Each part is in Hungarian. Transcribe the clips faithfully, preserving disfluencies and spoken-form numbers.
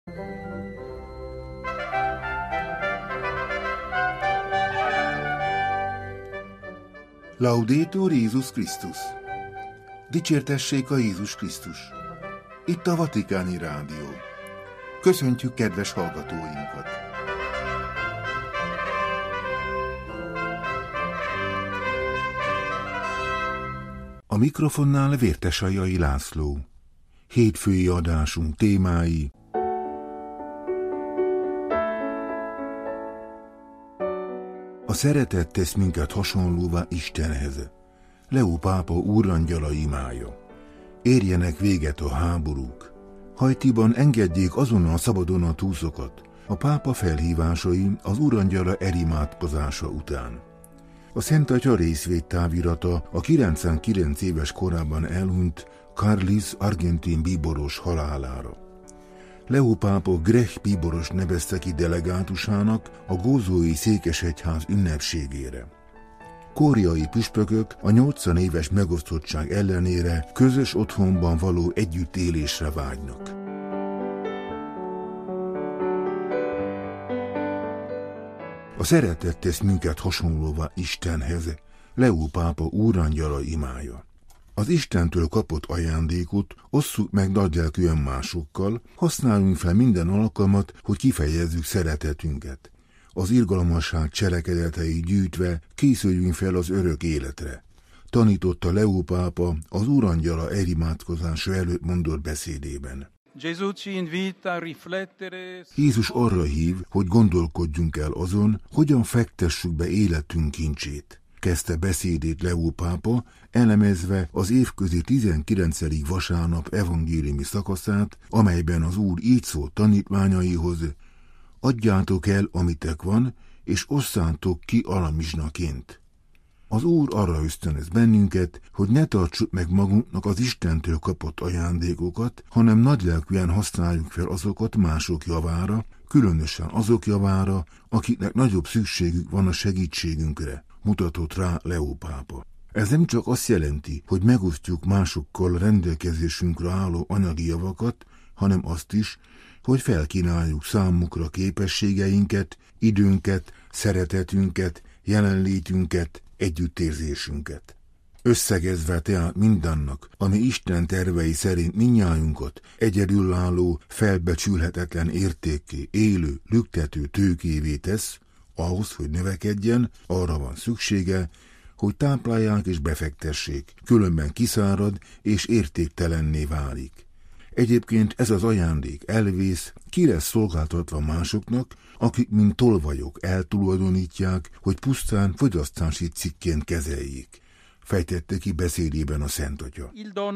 Laudetur Jézus Krisztus! Dicsértessék a Jézus Krisztus! Itt a Vatikáni Rádió. Köszöntjük kedves hallgatóinkat! A mikrofonnál Vértesajai László. Hétfői adásunk témái: a szeretet tesz minket hasonlóvá Istenhez. Leó pápa úrangyala imája. Érjenek véget a háborúk. Haitiban engedjék azonnal szabadon a túszokat. A pápa felhívásai az úrangyala elimádkozása után. A Szent Atya részvédtávirata a kilencvenkilenc éves korában elhunyt Carlis argentin bíboros halálára. Leó pápa Grech bíboros nevezte ki delegátusának a gózói székesegyház ünnepségére. Kóriai püspökök a nyolcvan éves megosztottság ellenére közös otthonban való együttélésre vágynak. A szeretet tesz minket hasonlóvá Istenhez. Leó pápa úrangyala imája. Az Istentől kapott ajándékot osszuk meg nagylelkűen másokkal, használjunk fel minden alkalmat, hogy kifejezzük szeretetünket. Az irgalmasság cselekedetei gyűjtve készüljünk fel az örök életre. Tanította Leó pápa az úrangyala elimádkozása előtt mondott beszédében. Jézus arra hív, hogy gondolkodjunk el azon, hogyan fektessük be életünk kincsét. Kezdte beszédét Leó pápa, elemezve az évközi tizenkilencedik vasárnap evangéliumi szakaszát, amelyben az Úr így szólt tanítványaihoz: adjátok el, amitek van, és osszátok ki alamizsnaként. Az Úr arra ösztönöz bennünket, hogy ne tartsuk meg magunknak az Istentől kapott ajándékokat, hanem nagylelkűen használjuk fel azokat mások javára, különösen azok javára, akiknek nagyobb szükségük van a segítségünkre, mutatott rá Leó pápa. Ez nem csak azt jelenti, hogy megosztjuk másokkal rendelkezésünkre álló anyagi javakat, hanem azt is, hogy felkínáljuk számukra képességeinket, időnket, szeretetünket, jelenlétünket, együttérzésünket. Összegezve tehát mindannak, ami Isten tervei szerint mindnyájunkat egyedülálló, felbecsülhetetlen értékké, élő, lüktető tőkévé tesz, ahhoz, hogy növekedjen, arra van szüksége, hogy táplálják és befektessék, különben kiszárad és értéktelenné válik. Egyébként ez az ajándék elvész, ki lesz szolgáltatva másoknak, akik mint tolvajok eltulajdonítják, hogy pusztán fogyasztási cikként kezeljék, fejtette ki beszédében a Szent Atya.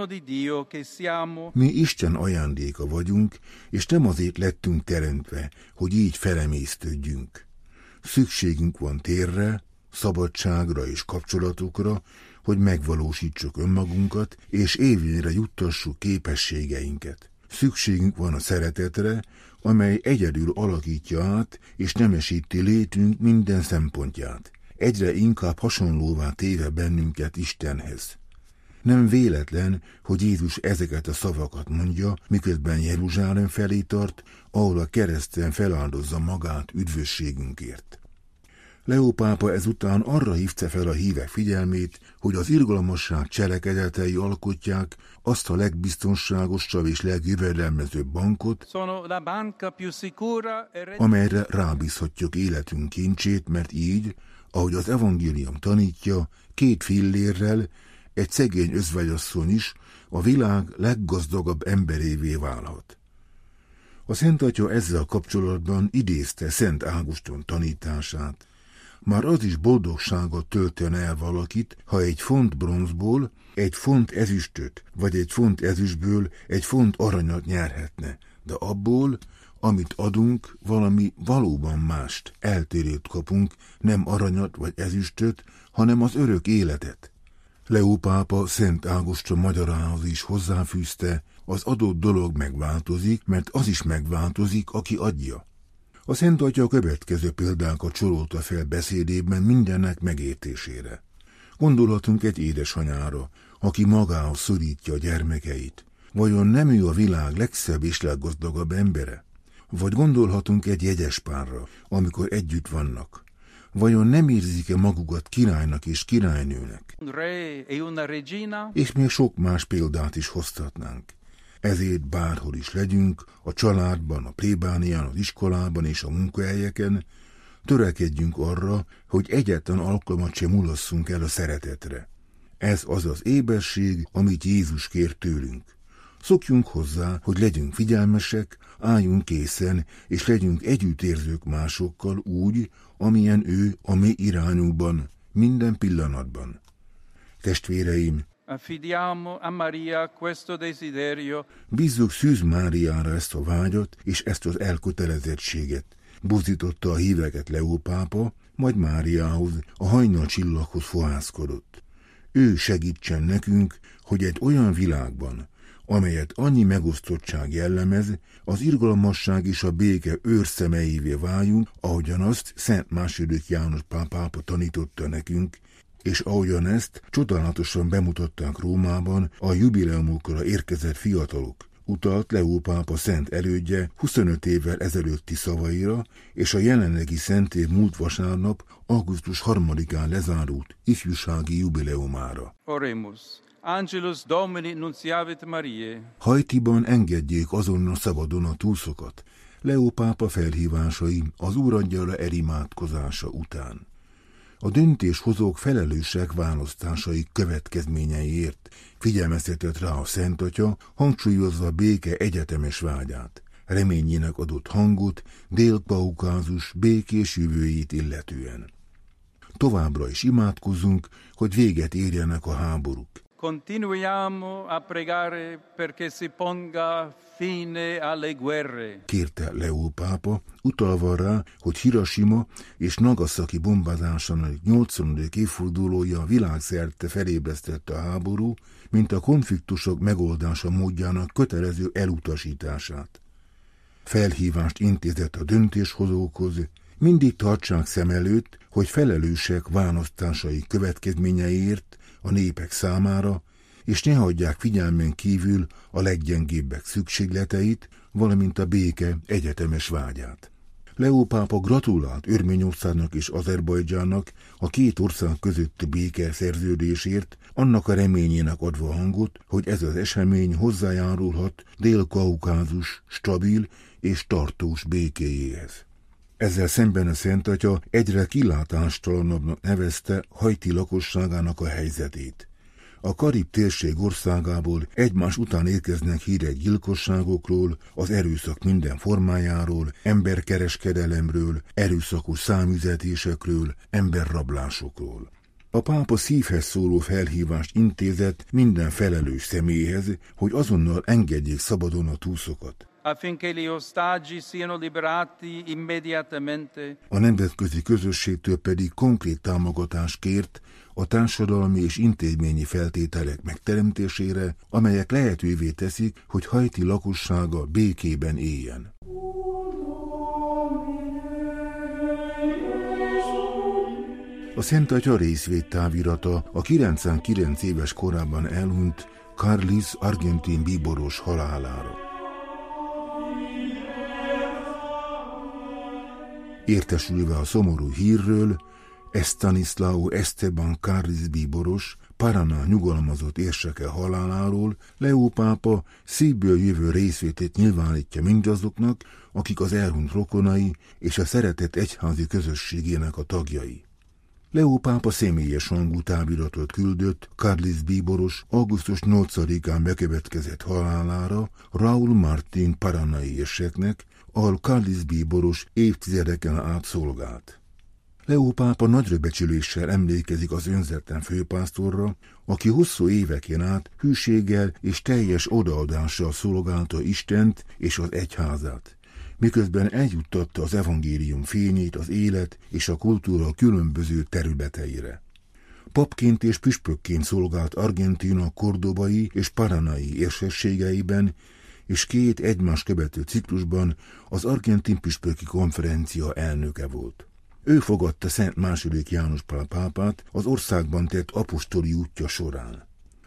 Mi Isten ajándéka vagyunk, és nem azért lettünk teremtve, hogy így felemésztődjünk. Szükségünk van térre, szabadságra és kapcsolatokra, hogy megvalósítsuk önmagunkat, és évényre juttassuk képességeinket. Szükségünk van a szeretetre, amely egyedül alakítja át és nemesíti létünk minden szempontját, egyre inkább hasonlóvá téve bennünket Istenhez. Nem véletlen, hogy Jézus ezeket a szavakat mondja, miközben Jeruzsálem felé tart, ahol a kereszten feláldozza magát üdvösségünkért. Leó pápa ezután arra hívta fel a hívek figyelmét, hogy az irgalmasság cselekedetei alkotják azt a legbiztonságosabb és legjövedelmezőbb bankot, amelyre rábízhatjuk életünk kincsét, mert így, ahogy az evangélium tanítja, két fillérrel egy szegény özvegyasszony is a világ leggazdagabb emberévé válhat. A Szent Atya ezzel kapcsolatban idézte Szent Ágoston tanítását. Már az is boldogságot töltene el valakit, ha egy font bronzból egy font ezüstöt, vagy egy font ezüstből egy font aranyat nyerhetne, de abból, amit adunk, valami valóban mást, eltérőt kapunk, nem aranyat vagy ezüstöt, hanem az örök életet. Leó pápa Szent Ágoston magyarához is hozzáfűzte, az adott dolog megváltozik, mert az is megváltozik, aki adja. A Szent Atya a következő példákat sorolta fel beszédében mindennek megértésére. Gondolhatunk egy édesanyára, aki magához szorítja a gyermekeit. Vajon nem ő a világ legszebb és leggazdagabb embere? Vagy gondolhatunk egy jegyes párra, amikor együtt vannak. Vajon nem érzik-e magukat királynak és királynőnek? És még sok más példát is hoztatnánk. Ezért bárhol is legyünk, a családban, a plébánián, az iskolában és a munkahelyeken, törekedjünk arra, hogy egyetlen alkalmat sem mulasszunk el a szeretetre. Ez az az éberség, amit Jézus kér tőlünk. Szokjunk hozzá, hogy legyünk figyelmesek, álljunk készen, és legyünk együttérzők másokkal úgy, amilyen ő a mi irányunkban, minden pillanatban. Testvéreim, bízzuk Szűz Máriára ezt a vágyat és ezt az elkötelezettséget. Buzdította a híveket Leó pápa, majd Máriához, a hajnal csillaghoz fohászkodott. Ő segítsen nekünk, hogy egy olyan világban, amelyet annyi megosztottság jellemez, az irgalmasság és a béke őrszemeivé váljunk, ahogyan azt Szent második János Pál pápa tanította nekünk, és ahogyan ezt csodálatosan bemutatták Rómában a jubileumokra érkezett fiatalok. Utalt Leó pápa szent elődje huszonöt évvel ezelőtti szavaira, és a jelenlegi szentév múlt vasárnap, augusztus harmadikán lezárult ifjúsági jubileumára. Oremus. Angelus Domini nunciavit Mariae. Haitiban engedjék azonnal szabadon a túszokat. Leó pápa felhívásai az Úradgyala elimádkozása után. A döntéshozók felelősek választásai következményeiért figyelmeztetett rá a Szent Atya, hangsúlyozva a béke egyetemes vágyát. Reményének adott hangot Dél-Kaukázus békés jövőjét illetően. Továbbra is imádkozzunk, hogy véget érjenek a háborúk. Continuiamo a pregare perché si ponga fine alle guerre. Kérte Leó pápa, utalva rá, hogy Hiroshima és Nagasaki bombázásának nyolcvanadik évfordulója világszerte felébresztette a háború, mint a konfliktusok megoldása módjának kötelező elutasítását. Felhívást intézett a döntéshozókhoz, mindig tartsák szem előtt, hogy felelősek választásai következményeiért a népek számára, és ne hagyják figyelmen kívül a leggyengébbek szükségleteit, valamint a béke egyetemes vágyát. Leó pápa gratulált Örményországnak és Azerbajdzsánnak a két ország közötti béke szerződésért, annak a reményének adva hangot, hogy ez az esemény hozzájárulhat Dél-Kaukázus stabil és tartós békéjéhez. Ezzel szemben a Szent Atya egyre kilátástalanabbnak nevezte Haiti lakosságának a helyzetét. A Karib térség országából egymás után érkeznek hírek gyilkosságokról, az erőszak minden formájáról, emberkereskedelemről, erőszakos számüzetésekről, emberrablásokról. A pápa szívhez szóló felhívást intézett minden felelős személyhez, hogy azonnal engedjék szabadon a túszokat. Affinché gli ostaggi siano liberati immediatamente. A nemzetközi közösségtől pedig konkrét támogatást kért a társadalmi és intézményi feltételek megteremtésére, amelyek lehetővé teszik, hogy Haiti lakossága békében éljen. A Szent Atya részvédtávirata a kilencvenkilenc éves korában elhunyt Carlis argentin bíboros halálára. Értesülve a szomorú hírről, Estanislao Esteban Carlis bíboros, Paraná nyugalmazott érseke haláláról, Leó pápa szívből jövő részvétét nyilvánítja mindazoknak, akik az elhunyt rokonai és a szeretett egyházi közösségének a tagjai. Leó pápa személyes hangú táviratot küldött Carlis bíboros augusztus nyolcadikán bekövetkezett halálára Raúl Martín paranai érseknek, ahol Carlis bíboros évtizedeken át szolgált. Leó pápa nagyra becsüléssel emlékezik az önzetlen főpásztorra, aki hosszú éveken át hűséggel és teljes odaadással szolgálta Istent és az egyházát, miközben eljuttatta az evangélium fényét az élet és a kultúra különböző területeire. Papként és püspökként szolgált Argentína kordobai és paranai érsességeiben, és két egymás követő ciklusban az argentin püspöki konferencia elnöke volt. Ő fogadta Szent második János Pál pápát az országban tett apostoli útja során.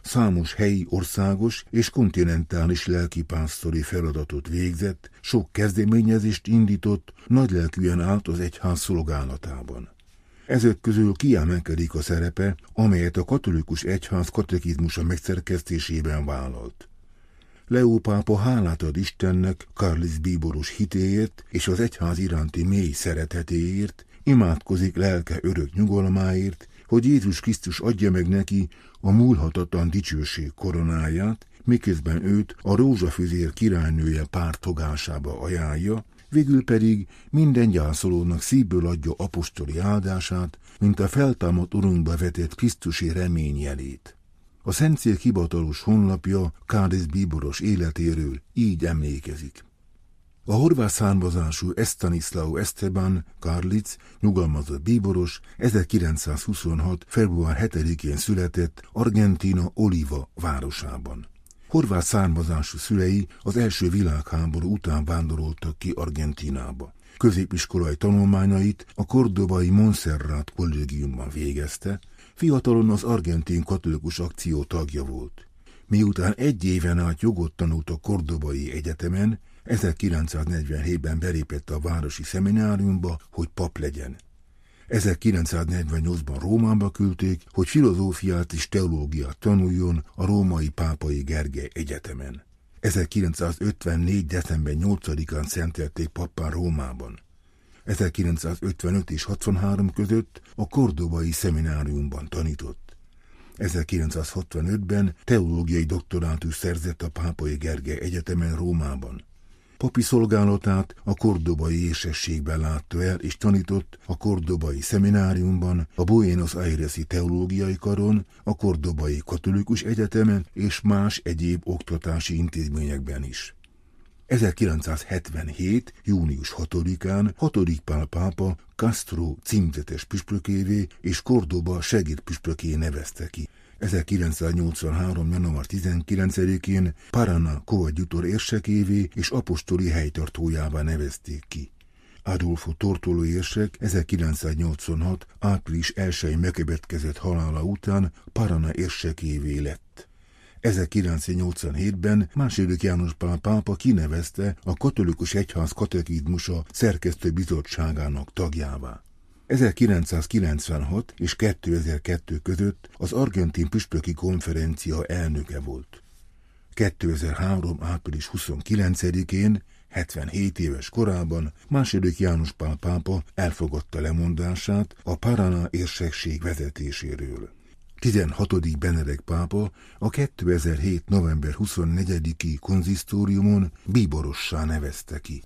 számos helyi, országos és kontinentális lelkipásztori feladatot végzett, sok kezdeményezést indított, nagylelkűen állt az egyház szolgálatában. Ezek közül kiemelkedik a szerepe, amelyet a katolikus egyház katekizmusa megszerkesztésében vállalt. Leó pápa hálát ad Istennek Karlitz bíboros hitéért és az egyház iránti mély szeretetéért, imádkozik lelke örök nyugalmáért, hogy Jézus Krisztus adja meg neki a múlhatatlan dicsőség koronáját, miközben őt a rózsafüzér királynője pártfogásába ajánlja, végül pedig minden gyászolónak szívből adja apostoli áldását, mint a feltámadt Urunkba vetett Krisztusi reményjelét. A Szentszék hivatalos honlapja Karlitz bíboros életéről így emlékezik. A horvát származású Estanislao Esteban Karlitz, nyugalmazott bíboros, ezerkilencszázhuszonhat. február hetedikén született Argentína Oliva városában. Horvát származású szülei az első világháború után vándoroltak ki Argentínába. Középiskolai tanulmányait a kordobai Montserrat kollégiumban végezte, fiatalon az argentin katolikus akció tagja volt. Miután egy éven át jogot tanult a kordobai egyetemen, ezerkilencszáznegyvenhétben belépett a városi szemináriumba, hogy pap legyen. ezerkilencszáznegyvennyolcban Rómába küldték, hogy filozófiát és teológiát tanuljon a római Pápai Gergely Egyetemen. ezerkilencszázötvennégy. december nyolcadikán szentelték pappá Rómában. ezerkilencszázötvenöt és hatvanhárom között a kordobai szemináriumban tanított. ezerkilencszázhatvanötben teológiai doktorátus szerzett a Pápai Gergely Egyetemen Rómában. Papi szolgálatát a kordobai érsességben látta el és tanított a kordobai szemináriumban, a Buenos Aires-i teológiai karon, a kordobai katolikus egyetemen és más egyéb oktatási intézményekben is. ezerkilencszázhetvenhét. június hatodikán hatodik Pál pápa Castro címzetes püspökévé és Kordoba segédpüspöké nevezte ki. ezerkilencszáznyolcvanhárom. január tizenkilencedikén Paraná koadjutor érsekévé és apostoli helytartójává nevezték ki. Adolfo Tortolo érsek ezerkilencszáznyolcvanhat. április elsején megkövetkezett halála után Paraná érsekévé lett. ezerkilencszáznyolcvanhétben második János Pál pápa kinevezte a katolikus egyház katekizmusa szerkesztő bizottságának tagjává. ezerkilencszázkilencvenhat és kétezer-kettő között az argentin püspöki konferencia elnöke volt. kétezer-három. április huszonkilencedikén, hetvenhét éves korában második János Pál pápa elfogadta lemondását a Paraná érsekség vezetéséről. tizenhatodik Benedek pápa a kétezer-hét. november huszonnegyediki konzisztóriumon bíborossá nevezte ki.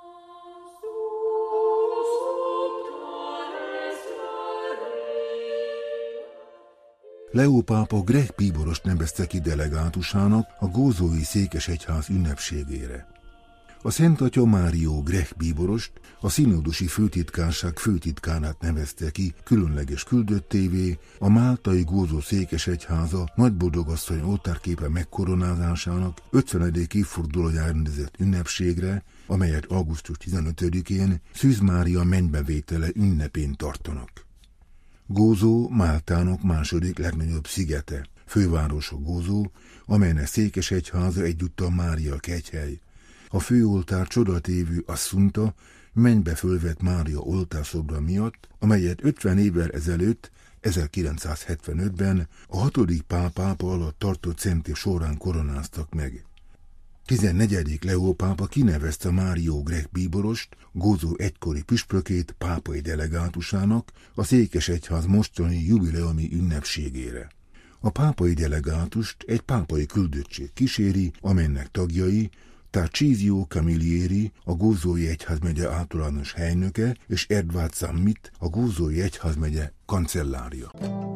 Leó pápa Grech bíborost nevezte ki delegátusának a gózói székesegyház ünnepségére. A Szent Atya Mário Grech bíborost a szinodusi főtitkárság főtitkárát nevezte ki különleges küldöttévé a máltai gózó székesegyháza Nagyboldogasszony oltárképe megkoronázásának ötvenedik évfordulójára rendezett ünnepségre, amelyet augusztus tizenötödikén Szűz Mária mennybevétele ünnepén tartanak. Gózó Máltának második legnagyobb szigete, fővárosa Gózó, amelynek székesegyháza egyúttal Mária kegyhely. A főoltár csodatévű Assunta mennybe fölvett Mária oltárszobra miatt, amelyet ötven évvel ezelőtt, ezerkilencszázhetvenötben a hatodik Pál pápa alatt tartott szentély során koronáztak meg. tizennegyedik Leó pápa kinevezte Mário Grech bíborost, Gózó egykori püspökét pápai delegátusának a székesegyház mostani jubileumi ünnepségére. A pápai delegátust egy pápai küldöttség kíséri, amelynek tagjai Tarcísio Camilleri, a Gózói egyházmegye általános helynöke, és Edward Summit, a Gózói egyházmegye kancellárja.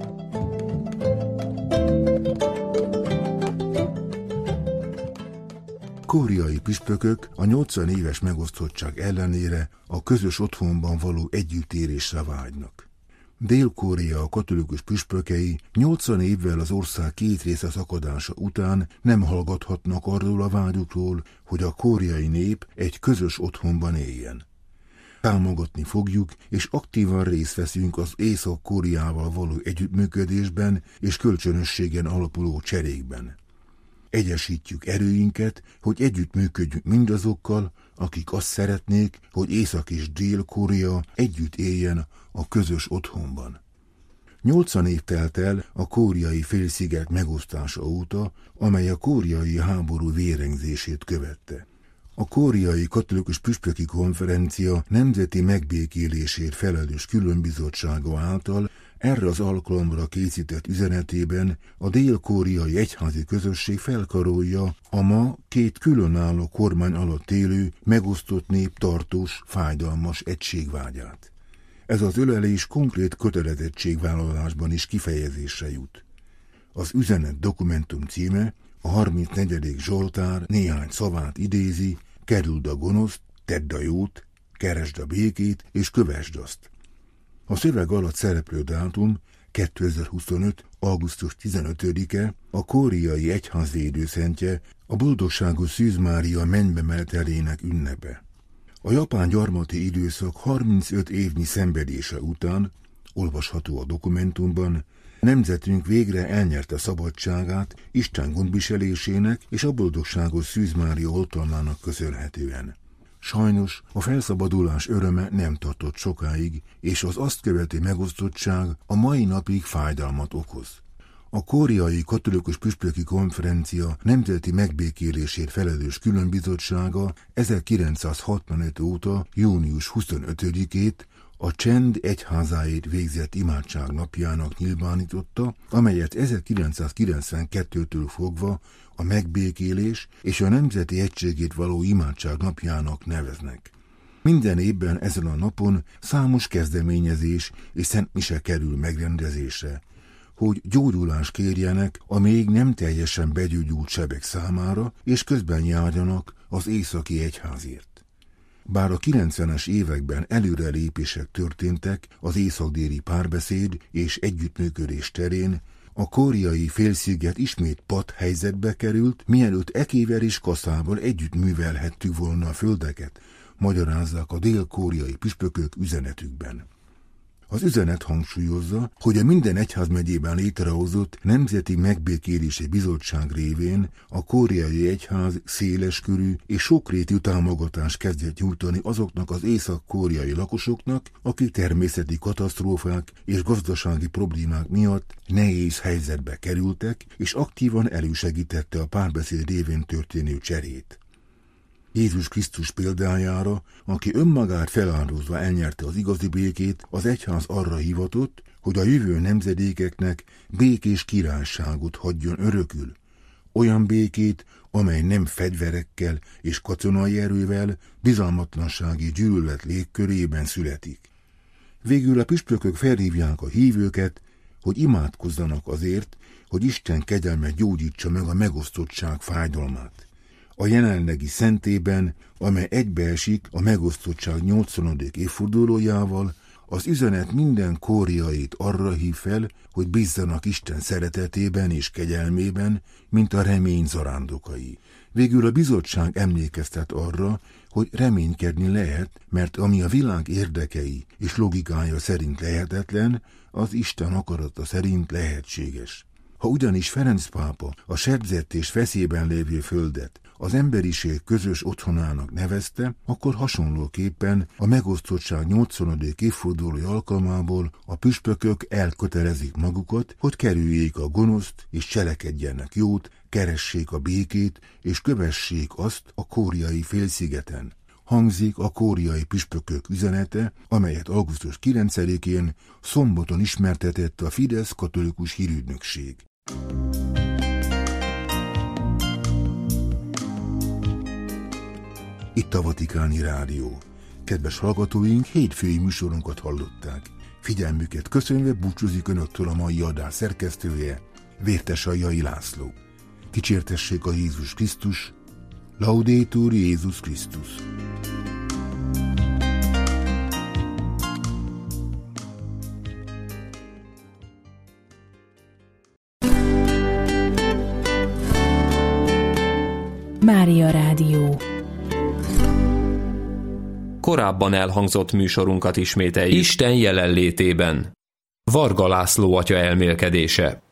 Koreai püspökök a nyolcvan éves megosztottság ellenére a közös otthonban való együttérésre vágynak. Dél-Korea katolikus püspökei nyolcvan évvel az ország két része szakadása után nem hallgathatnak arról a vágyukról, hogy a koreai nép egy közös otthonban éljen. Támogatni fogjuk, és aktívan részt veszünk az Észak-Koreával való együttműködésben és kölcsönösségen alapuló cserékben. Egyesítjük erőinket, hogy együttműködjünk mindazokkal, akik azt szeretnék, hogy Észak- és Dél-Korea együtt éljen a közös otthonban. nyolcvan év telt el a koreai félsziget megosztása óta, amely a koreai háború vérengzését követte. A koreai katolikus püspöki konferencia nemzeti megbékélésért felelős különbizottsága által erre az alkalomra készített üzenetében a dél-koreai egyházi közösség felkarolja a ma két különálló kormány alatt élő, megosztott nép tartós, fájdalmas egységvágyát. Ez az ölelés konkrét kötelezettségvállalásban is kifejezésre jut. Az üzenet dokumentum címe, a harmincnegyedik Zsoltár néhány szavát idézi: kerüld a gonoszt, tedd a jót, keresd a békét és kövesd azt. A szöveg alatt szereplő dátum kétezer-huszonöt. augusztus tizenötödike, a koreai egyház védőszentje, a boldogságos Szűz Mária mennybe menetelének ünnepe. A japán gyarmati időszak harmincöt évnyi szenvedése után, olvasható a dokumentumban, nemzetünk végre elnyerte szabadságát Isten gondviselésének és a boldogságos Szűz Mária oltalmának köszönhetően. Sajnos a felszabadulás öröme nem tartott sokáig, és az azt követő megosztottság a mai napig fájdalmat okoz. A koreai katolikus püspöki konferencia nemzeti megbékélésért felelős különbizottsága ezerkilencszázhatvanöt óta június huszonötödikét a Csend egyházáért végzett imádság napjának nyilvánította, amelyet ezerkilencszázkilencvenkettőtől fogva a megbékélés és a nemzeti egységét való imádság napjának neveznek. Minden évben ezen a napon számos kezdeményezés és szentmise kerül megrendezésre, hogy gyógyulást kérjenek a még nem teljesen begyógyult sebek számára, és közben járjanak az északi egyházért. Bár a kilencvenes években előrelépések történtek az észak-déli párbeszéd és együttműködés terén, a koreai félsziget ismét patthelyzetbe került, mielőtt Ekével és Kaszával együtt művelhettük volna a földeket, magyarázzák a dél-koreai püspökök üzenetükben. Az üzenet hangsúlyozza, hogy a minden egyházmegyében létrehozott Nemzeti Megbékélési Bizottság révén a koreai egyház széleskörű és sokrétű támogatást kezdett nyújtani azoknak az észak-koreai lakosoknak, akik természeti katasztrófák és gazdasági problémák miatt nehéz helyzetbe kerültek, és aktívan elősegítette a párbeszéd révén történő cserét. Jézus Krisztus példájára, aki önmagát feláldozva elnyerte az igazi békét, az egyház arra hivatott, hogy a jövő nemzedékeknek békés királyságot hagyjon örökül. Olyan békét, amely nem fegyverekkel és katonai erővel, bizalmatlansági gyűlölet légkörében születik. Végül a püspökök felhívják a hívőket, hogy imádkozzanak azért, hogy Isten kegyelme gyógyítsa meg a megosztottság fájdalmát. A jelenlegi szentében, amely egybeesik a megosztottság nyolcvanadik évfordulójával, az üzenet minden koreait arra hív fel, hogy bízzanak Isten szeretetében és kegyelmében, mint a remény zarándokai. Végül a bizottság emlékeztet arra, hogy reménykedni lehet, mert ami a világ érdekei és logikája szerint lehetetlen, az Isten akarata szerint lehetséges. Ha ugyanis Ferenc pápa a sebzett és feszélyben lévő földet az emberiség közös otthonának nevezte, akkor hasonlóképpen a megosztottság nyolcvanadik évfordulója alkalmából a püspökök elkötelezik magukat, hogy kerüljék a gonoszt és cselekedjenek jót, keressék a békét és kövessék azt a koreai félszigeten. Hangzik a koreai püspökök üzenete, amelyet augusztus kilencedikén szombaton ismertetett a Fidesz katolikus hírügynökség. Itt a Vatikáni Rádió. Kedves hallgatóink, hétfői műsorunkat hallották. Figyelmüket köszönve búcsúzik önöktől a mai adás szerkesztője, Vértesajjai László. Dicsértessék a Jézus Krisztus, Laudetur Jézus Krisztus. Mária Rádió. korábban elhangzott műsorunkat ismételjük. Isten jelenlétében. Varga László atya elmélkedése.